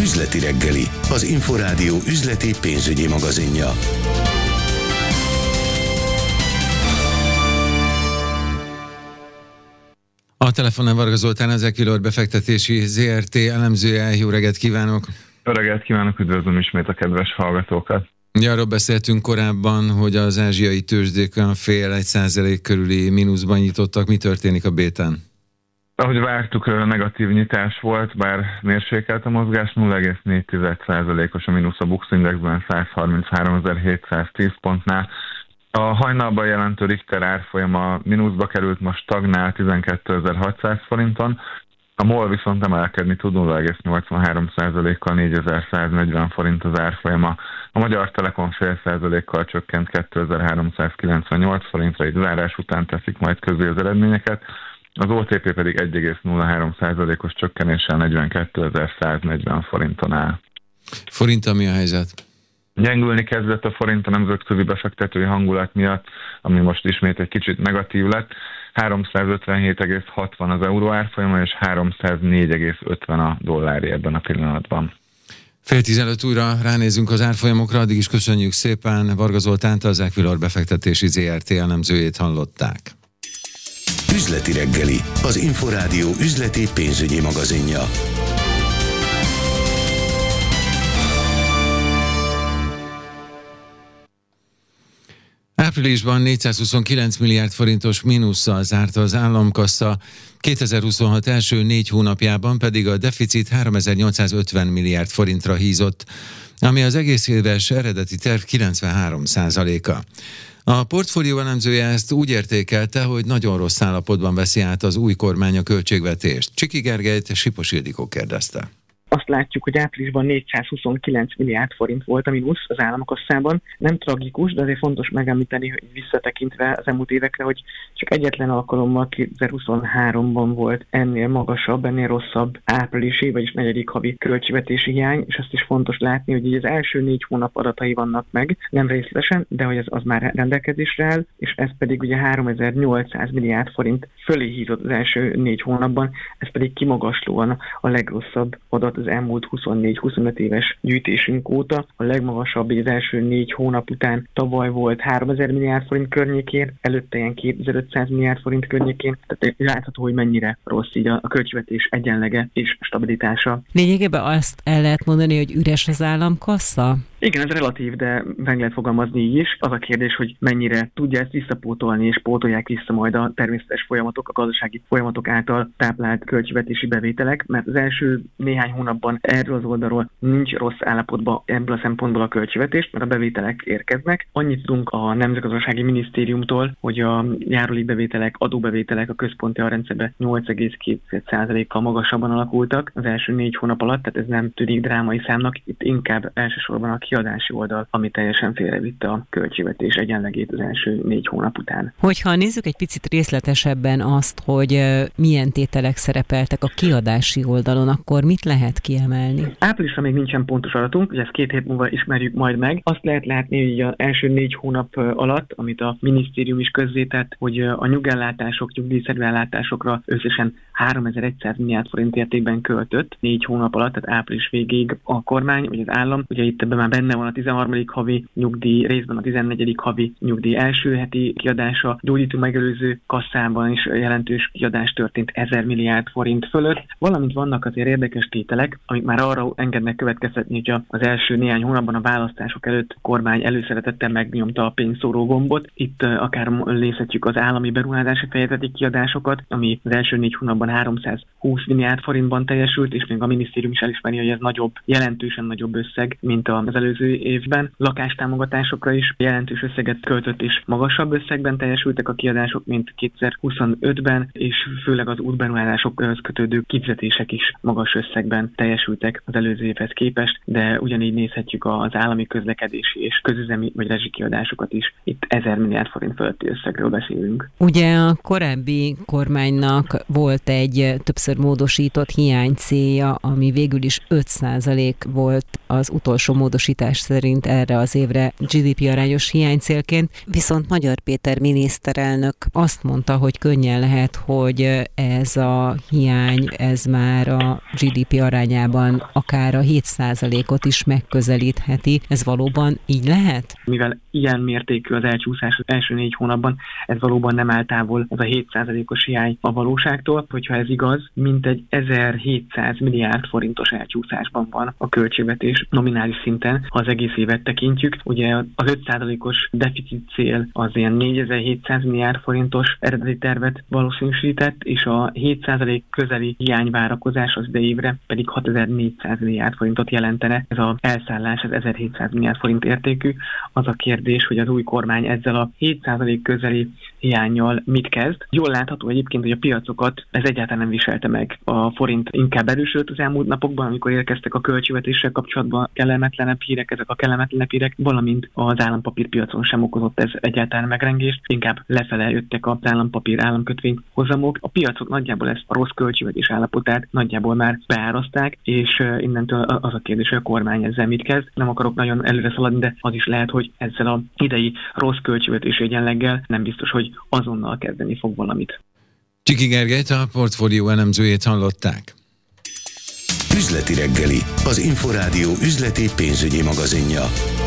Üzleti reggeli, az Inforádió üzleti pénzügyi magazinja. A telefonon Varga Zoltán, az Equilor befektetési ZRT elemzője. Jó reggelt kívánok! Jó reggelt kívánok, üdvözlöm ismét a kedves hallgatókat! Arról beszéltünk korábban, hogy az ázsiai tőzsdék olyan 0,5% körüli mínuszban nyitottak. Mi történik a bétán? Ahogy vártuk, negatív nyitás volt, bár mérsékelt a mozgás, 0,4%-os a mínusz a Bux Indexben 133.710 pontnál. A hajnalban jelentő Richter árfolyama mínuszba került, most stagnál 12.600 forinton. A MOL viszont emelkedni tud 0,83%-kal 4.140 forint az árfolyama. A Magyar Telekom 0,5%-kal csökkent 2.398 forintra, egy zárás után teszik majd közé az eredményeket. Az OTP pedig 1,03%-os csökkenéssel 42.140 forinton áll. Forinttal mi a helyzet? Gyengülni kezdett a forint a nemzetközi befektetői hangulat miatt, ami most ismét egy kicsit negatív lett. 357,60 az euró árfolyama, és 304,50 a dollári ebben a pillanatban. 10:15 újra ránézünk az árfolyamokra, addig is köszönjük szépen. Varga Zoltánt, az Equilor befektetési ZRT elemzőjét hallották. Üzleti reggeli, az Inforádió üzleti pénzügyi magazinja. Áprilisban 429 milliárd forintos mínusszal zárt az államkassa, 2026 első 4 hónapjában pedig a deficit 3850 milliárd forintra hízott, ami az egész éves eredeti terv 93%-a. A portfólió elemzője ezt úgy értékelte, hogy nagyon rossz állapotban veszi át az új kormány a költségvetést. Csiki Gergelyt Sipos Ildikó kérdezte. Azt látjuk, hogy áprilisban 429 milliárd forint volt a mínusz az államkasszában. Nem tragikus, de azért fontos megemlíteni, hogy visszatekintve az elmúlt évekre, hogy csak egyetlen alkalommal 2023-ban volt ennél magasabb, ennél rosszabb áprilisi, vagyis negyedik havi költségvetési hiány, és azt is fontos látni, hogy így az első 4 hónap adatai vannak meg, nem részletesen, de hogy az már rendelkezésre áll, és ez pedig ugye 3800 milliárd forint fölé hízott az első 4 hónapban, ez pedig kimagaslóan a legrosszabb adat az elmúlt 24-25 éves gyűjtésünk óta. A legmagasabb az első 4 hónap után tavaly volt 3000 milliárd forint környékén, előtte ilyen 2500 milliárd forint környékén. Tehát látható, hogy mennyire rossz így a költségvetés egyenlege és stabilitása. Lényegében azt el lehet mondani, hogy üres az államkassa? Igen, ez relatív, de meg lehet fogalmazni így is. Az a kérdés, hogy mennyire tudja ezt visszapótolni, és pótolják vissza majd a természetes folyamatok, a gazdasági folyamatok által táplált költségvetési bevételek, mert az első néhány hónapban erről az oldalról nincs rossz állapotban ebből a szempontból a költségvetés, mert a bevételek érkeznek. Annyit tudunk a Nemzetgazdasági Minisztériumtól, hogy a járulékbevételek, adóbevételek a központi arrendszerben 8,2%-kal magasabban alakultak az első 4 hónap alatt, tehát ez nem tűnik drámai számnak, itt inkább elsősorban a kiadási oldal, ami teljesen félrevitte a költségvetés egyenlegét az első 4 hónap után. Hogyha nézzük egy picit részletesebben azt, hogy milyen tételek szerepeltek a kiadási oldalon, akkor mit lehet kiemelni? Áprilisra még nincsen pontos adatunk, ugye ezt 2 hét múlva ismerjük majd meg. Azt lehet látni, hogy az első 4 hónap alatt, amit a minisztérium is közzétett, hogy a nyugellátások, nyugdíjszerű ellátásokra összesen 3100 milliárd forint értékben költött 4 hónap alatt, tehát április végéig a kormány, vagy az állam. Ugye itt ebben már benne van a 13. havi nyugdíj, részben a 14. havi nyugdíj első heti kiadása, gyógyító megelőző kasszában is jelentős kiadás történt 1000 milliárd forint fölött, valamint vannak azért érdekes tételek, amik már arra engednek következtetni, hogy az első néhány hónapban a választások előtt a kormány előszeretettel megnyomta a pénzszóró gombot. Itt akár nézhetjük az állami beruházási fejezeti kiadásokat, ami az első 4 hónapban 320 milliárd forintban teljesült, és még a minisztérium is elismeri, hogy ez nagyobb, jelentősen nagyobb összeg, mint az előző évben. Lakástámogatásokra is jelentős összeget költött, és magasabb összegben teljesültek a kiadások, mint 2025-ben, és főleg az útberuházásokhoz kötődő kifizetések is magas összegben teljesültek az előző évhez képest, de ugyanígy nézhetjük az állami közlekedési és közüzemi vagy rezsikiadásokat is. Itt 1000 milliárd forint fölötti összegről beszélünk. Ugye a korábbi kormánynak volt egy többször módosított hiány célja, ami végül is 5% volt az utolsó módosítás szerint erre az évre GDP arányos hiánycélként. Viszont Magyar Péter miniszterelnök azt mondta, hogy könnyen lehet, hogy ez a hiány, ez már a GDP arányában akár a 7%-ot is megközelítheti. Ez valóban így lehet? Mivel ilyen mértékű az elcsúszás az első 4 hónapban, ez valóban nem áll távol, ez a 7%-os hiány a valóságtól. Hogyha ez igaz, mintegy 1700 milliárd forintos elcsúszásban van a költségvetés nominális szinten, ha az egész évet tekintjük. Ugye az 5%-os deficit cél az ilyen 4700 milliárd forintos eredeti tervet valószínűsített, és a 7% közeli hiányvárakozás az idejévre pedig 6400 milliárd forintot jelentene. Ez az elszállás az 1700 milliárd forint értékű. Az a kérdés, hogy az új kormány ezzel a 7% közeli hiánnyal mit kezd. Jól látható egyébként, hogy a piacokat ez egyáltalán nem viselte meg. A forint inkább erősödött az elmúlt napokban, amikor érkeztek a költségvetéssel kapcsolatban kellemetlenebb hírek, ezek a kellemetlenebb hírek, valamint az állampapírpiacon sem okozott ez egyáltalán megrengést, inkább lefele jöttek az állampapír államkötvény hozamok. A piacok nagyjából ezt a rossz költségvetés állapotát nagyjából már beáraszták, és innentől az a kérdés, hogy a kormány ezzel mit kezd. Nem akarok nagyon előre szaladni, de az is lehet, hogy ezzel a idei rossz költségvetési egyenleggel nem biztos, hogy azonnal kezdeni fog valamit. Csiki Gergelyt, a portfólió elemzőjét hallották. Üzleti reggeli, az Inforádió üzleti pénzügyi magazinja.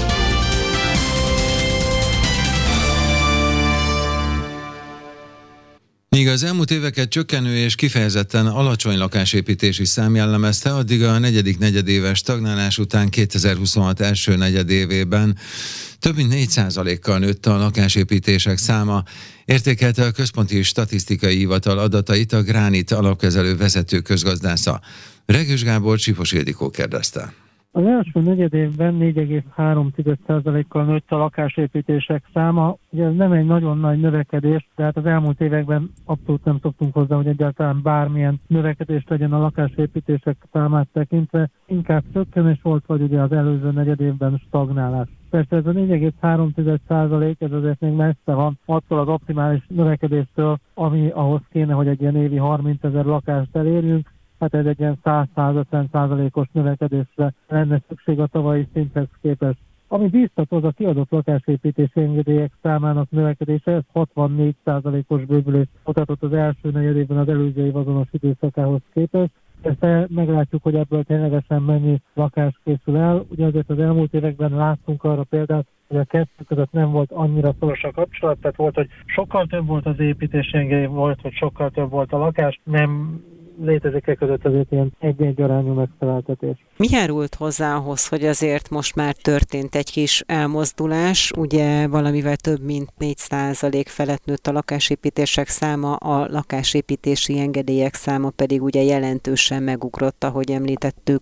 Míg az elmúlt éveket csökkenő és kifejezetten alacsony lakásépítési szám jellemezte, addig a negyedik negyedéves stagnálás után 2026 első negyedévében több mint 4%-kal nőtt a lakásépítések száma, értékelte a Központi Statisztikai Hivatal adatait a Gránit alapkezelő vezető közgazdásza. Regős Gábor Csipos Ildikó kérdezte. Az első negyedévben 4,3%-kal nőtt a lakásépítések száma. Ugye ez nem egy nagyon nagy növekedés, de hát az elmúlt években abszolút nem szoktunk hozzá, hogy egyáltalán bármilyen növekedést legyen a lakásépítések számát tekintve. Inkább csökkenés volt, vagy ugye az előző negyedévben stagnálás. Persze ez a 4,3%, ez azért még messze van attól az optimális növekedéstől, ami ahhoz kéne, hogy egy ilyen évi 30 000 lakást elérjünk. Hát ez egy ilyen 100-150%-os növekedésre lenne szükség a tavalyi szinthez képest. Ami biztató, az a kiadott lakásépítési engedélyek számának növekedése, ez 64%-os bővülést mutatott az első negyedében az előző év azonos időszakához képest. Ezt meglátjuk, hogy ebből ténylegesen mennyi lakás készül el. Ugye azért az elmúlt években láttunk arra példát, hogy a kettő között nem volt annyira szoros a kapcsolat, tehát volt, hogy sokkal több volt az építési engedély, volt, hogy sokkal több volt a lakás, nem létezik között azért ilyen egy-egy arányú megfeleltetés. Mi járult hozzá ahhoz, hogy azért most már történt egy kis elmozdulás? Ugye valamivel több mint 4% felett nőtt a lakásépítések száma, a lakásépítési engedélyek száma pedig ugye jelentősen megugrott, ahogy említettük,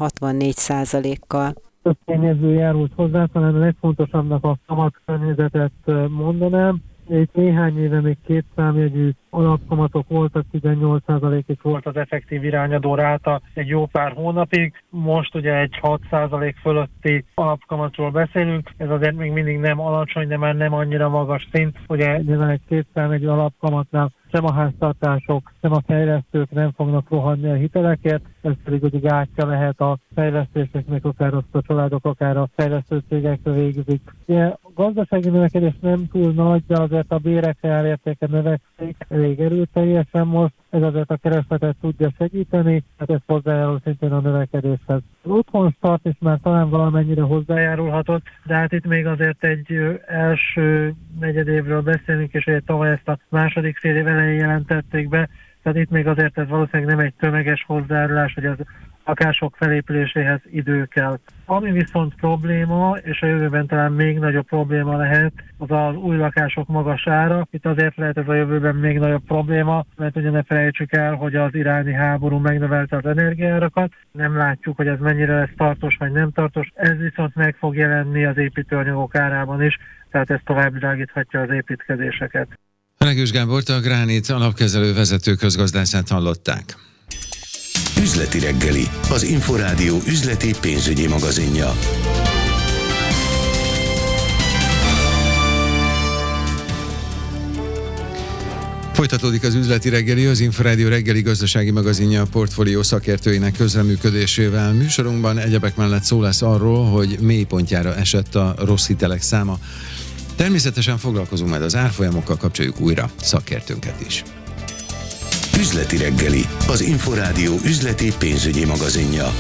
64%-kal. Több tényező járult hozzá, talán a legfontosabbnak a kamatkörnyezetet mondanám. Itt néhány éve még két számjegyű alapkamatok voltak, 18%-ig volt az effektív irányadó ráta egy jó pár hónapig. Most ugye egy 6% fölötti alapkamatról beszélünk, ez azért még mindig nem alacsony, de már nem annyira magas szint. Ugye nyilván egy két számjegyű alapkamatnál sem a háztartások, sem a fejlesztők nem fognak rohanni a hitelekért, ez pedig ugye gátja lehet a fejlesztéseknek, akár azt a családok, akár a fejlesztő cégekre végzik. Ugye, a gazdasági növekedés nem túl nagy, de azért a bérek árértéke növekszik elég erőteljesen most, ez azért a keresletet tudja segíteni, hát ez hozzájárul szintén a növekedéshez. Az otthonstart is már talán valamennyire hozzájárulhatott, de hát itt még azért egy első negyedévről beszélünk, és ugye tavaly ezt a második fél év elején jelentették be, tehát itt még azért ez valószínűleg nem egy tömeges hozzájárulás, hogy az lakások felépüléséhez idő kell. Ami viszont probléma, és a jövőben talán még nagyobb probléma lehet, az az új lakások magas ára. Itt azért lehet ez a jövőben még nagyobb probléma, mert ugye ne felejtsük el, hogy az iráni háború megnövelte az energiaárakat. Nem látjuk, hogy ez mennyire lesz tartós vagy nem tartós. Ez viszont meg fog jelenni az építőanyagok árában is, tehát ez tovább világíthatja az építkezéseket. Regős Gábort, a Gránit alapkezelő vezető közgazdászát hallották. Üzleti reggeli, az Inforádió üzleti pénzügyi magazinja. Folytatódik az üzleti reggeli, az Inforádió reggeli gazdasági magazinja a portfólió szakértőinek közreműködésével. Műsorunkban egyebek mellett szó lesz arról, hogy mélypontjára esett a rossz hitelek száma. Természetesen foglalkozunk majd az árfolyamokkal, kapcsoljuk újra szakértőnket is. Üzleti reggeli, az Inforádió üzleti pénzügyi magazinja.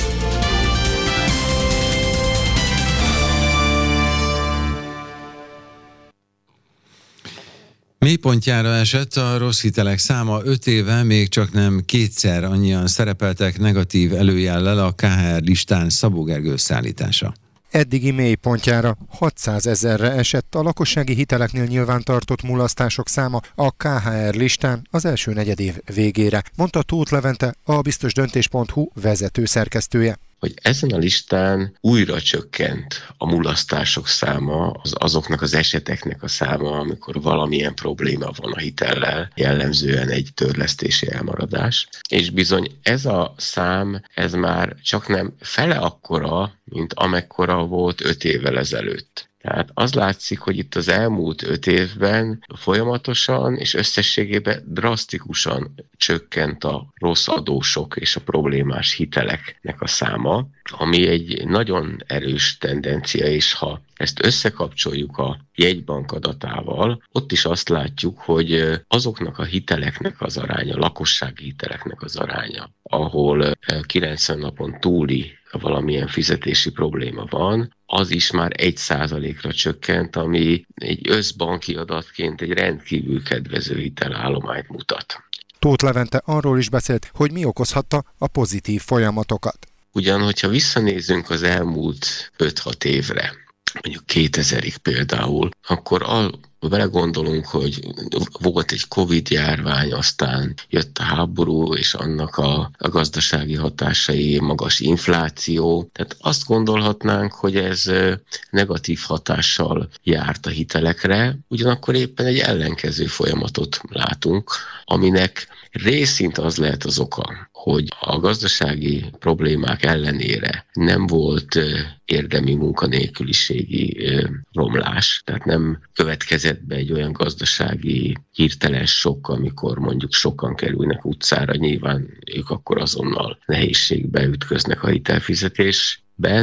Mélypontjára esett a rossz hitelek száma. 5 éve még csak nem kétszer annyian szerepeltek negatív előjellel a KHR listán. Szabó Gergő szállítása. Eddigi mélypontjára 600 000-re esett a lakossági hiteleknél nyilvántartott mulasztások száma a KHR listán az első negyedév végére, mondta Tóth Levente, a biztosdöntés.hu vezető szerkesztője. Hogy ezen a listán újra csökkent a mulasztások száma, azoknak az eseteknek a száma, amikor valamilyen probléma van a hitellel, jellemzően egy törlesztési elmaradás. És bizony ez a szám, ez már csak nem fele akkora, mint amekkora volt 5 évvel ezelőtt. Tehát az látszik, hogy itt az elmúlt 5 évben folyamatosan és összességében drasztikusan csökkent a rossz adósok és a problémás hiteleknek a száma, ami egy nagyon erős tendencia, és ha ezt összekapcsoljuk a jegybank adatával, ott is azt látjuk, hogy azoknak a hiteleknek az aránya, lakossági hiteleknek az aránya, ahol 90 napon túli valamilyen fizetési probléma van, az is már 1%-ra csökkent, ami egy összbanki adatként egy rendkívül kedvező hitelállományt mutat. Tóth Levente arról is beszélt, hogy mi okozhatta a pozitív folyamatokat. Ugyan, hogyha visszanézzünk az elmúlt 5-6 évre, mondjuk 2000-ig például, akkor belegondolunk, hogy volt egy Covid-járvány, aztán jött a háború, és annak a gazdasági hatásai, magas infláció. Tehát azt gondolhatnánk, hogy ez negatív hatással járt a hitelekre, ugyanakkor éppen egy ellenkező folyamatot látunk, aminek részint az lehet az oka, hogy a gazdasági problémák ellenére nem volt érdemi munkanélküliségi romlás, tehát nem következett be egy olyan gazdasági hirtelen sok, amikor mondjuk sokan kerülnek utcára, nyilván ők akkor azonnal nehézségbe ütköznek a hitelfizetésben.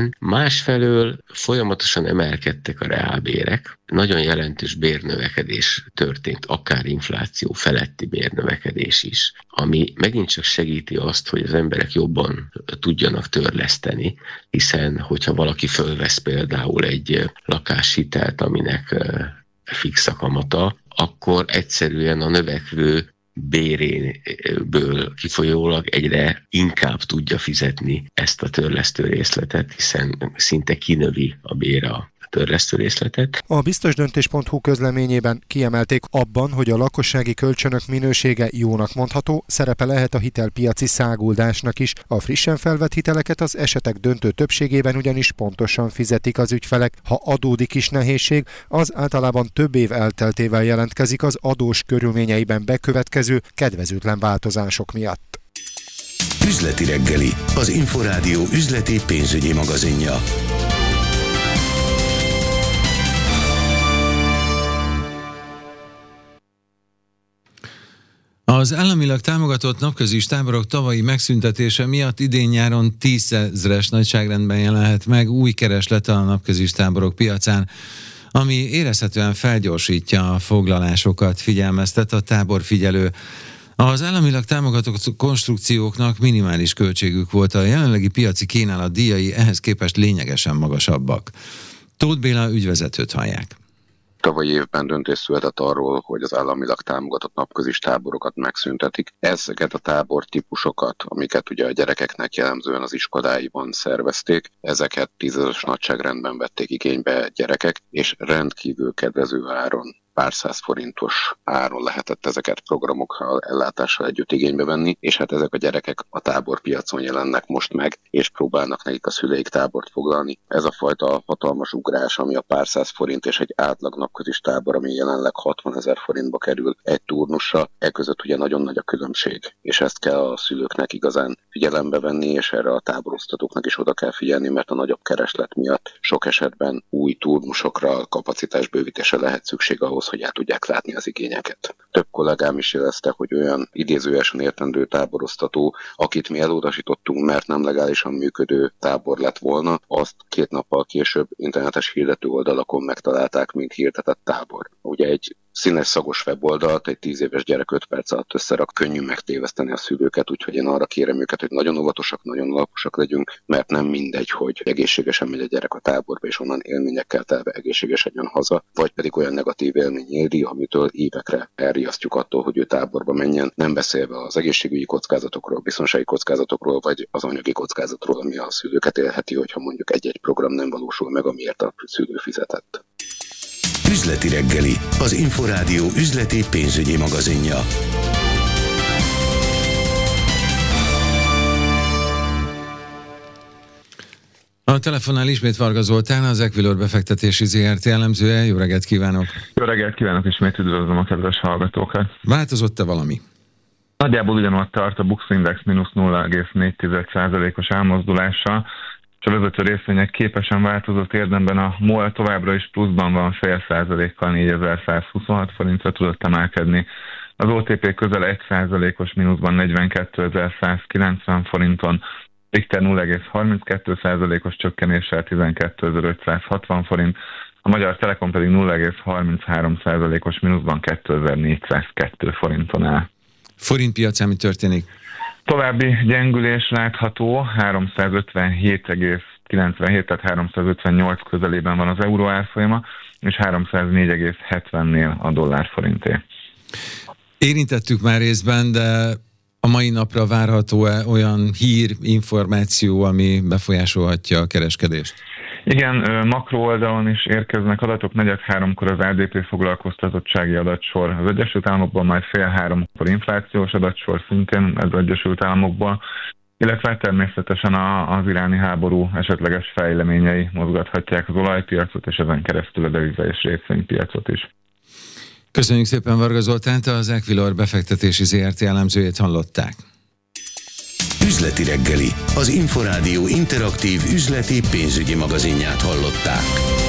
Másfelől folyamatosan emelkedtek a reálbérek, nagyon jelentős bérnövekedés történt, akár infláció feletti bérnövekedés is, ami megint csak segíti azt, hogy az emberek jobban tudjanak törleszteni, hiszen hogyha valaki fölvesz például egy lakáshitelt, aminek fix a kamata, akkor egyszerűen a növekvő béréből kifolyólag egyre inkább tudja fizetni ezt a törlesztő részletet, hiszen szinte kinövi a bér a törlesztő részletet. A biztosdöntés.hu közleményében kiemelték, abban, hogy a lakossági kölcsönök minősége jónak mondható, szerepe lehet a hitelpiaci száguldásnak is. A frissen felvett hiteleket az esetek döntő többségében ugyanis pontosan fizetik az ügyfelek. Ha adódik is nehézség, az általában több év elteltével jelentkezik az adós körülményeiben bekövetkező kedvezőtlen változások miatt. Üzleti reggeli, az Inforádió üzleti pénzügyi magazinja. Az államilag támogatott napközis táborok tavalyi megszüntetése miatt idén-nyáron 10 000-es nagyságrendben jelenhet meg új kereslet a napközis táborok piacán, ami érezhetően felgyorsítja a foglalásokat, figyelmeztet a táborfigyelő. Az államilag támogatott konstrukcióknak minimális költségük volt, a jelenlegi piaci kínálat díjai ehhez képest lényegesen magasabbak. Tóth Béla ügyvezetőt hallják. Tavalyi évben döntés született arról, hogy az államilag támogatott napközis táborokat megszüntetik. Ezeket a tábortípusokat, amiket ugye a gyerekeknek jellemzően az iskoláiban szervezték, ezeket 10 000-es nagyságrendben vették igénybe gyerekek, és rendkívül kedvező áron, pár száz forintos áron lehetett ezeket programokkal, ellátással együtt igénybe venni, és hát ezek a gyerekek a táborpiacon jelennek most meg, és próbálnak nekik a szüleik tábort foglalni. Ez a fajta hatalmas ugrás, ami a pár száz forint és egy átlag napközis tábor, ami jelenleg 60 000 forintba kerül egy turnusra, között ugye nagyon nagy a különbség, és ezt kell a szülőknek igazán figyelembe venni, és erre a táborosztatóknak is oda kell figyelni, mert a nagyobb kereslet miatt sok esetben új turnusokra kapacitásbővítése lehet szükség ahhoz, ahhoz, hogy el tudják látni az igényeket. Több kollégám is jelezte, hogy olyan idézőesen értendő táboroztató, akit mi elutasítottunk, mert nem legálisan működő tábor lett volna, azt 2 nappal később internetes hirdető oldalakon megtalálták, mint hirdetett tábor. Ugye egy színes szagos weboldalt egy 10 éves gyerek 5 perc alatt összerak, könnyű megtéveszteni a szülőket, úgyhogy én arra kérem őket, hogy nagyon óvatosak, nagyon alaposak legyünk, mert nem mindegy, hogy egészségesen megy a gyerek a táborba, és onnan élményekkel telve egészségesen jön haza, vagy pedig olyan negatív élmény éri, amitől évekre elriasztjuk attól, hogy ő táborba menjen, nem beszélve az egészségügyi kockázatokról, biztonsági kockázatokról, vagy az anyagi kockázatról, ami a szülőket élheti, hogyha mondjuk egy-egy program nem valósul meg, amiért a szülő fizetett. Üzleti reggeli, az Inforádió üzleti pénzügyi magazinja. A telefonnál ismét Varga Zoltán, az Equilor befektetési ZRT elemzője. Jó reggelt kívánok! Jó reggelt kívánok, ismét üdvözlöm a kedves hallgatókat! Változott-e valami? Nagyjából ugyanott tart a Bux Index mínusz 0,4%-os elmozdulással, és a vezető részvények képesen változott érdemben. A MOL továbbra is pluszban van 0,5%-kal 4126 forintra tudott emelkedni. Az OTP közel 1%-os mínuszban 42.190 forinton, Richter 0,32%-os csökkenéssel 12.560 forint, a Magyar Telekom pedig 0,33%-os mínuszban 2402 forinton áll. Forintpiacán mi történik? További gyengülés látható, 357,97, tehát 358 közelében van az euró árfolyama, és 304,70-nél a dollár forinté. Érintettük már részben, de a mai napra várható-e olyan hír, információ, ami befolyásolhatja a kereskedést? Igen, makro oldalon is érkeznek adatok, 4:03-kor az ADP foglalkoztatottsági adatsor az Egyesült Államokban, majd 2:30-kor inflációs adatsor szintén az Egyesült Államokban, illetve természetesen az iráni háború esetleges fejleményei mozgathatják az olajpiacot, és ezen keresztül a deviza és részvénypiacot is. Köszönjük szépen Varga Zoltánt, az Equilor befektetési ZRT elemzőjét hallották. Üzleti reggeli, az Inforádió interaktív üzleti pénzügyi magazinját hallották.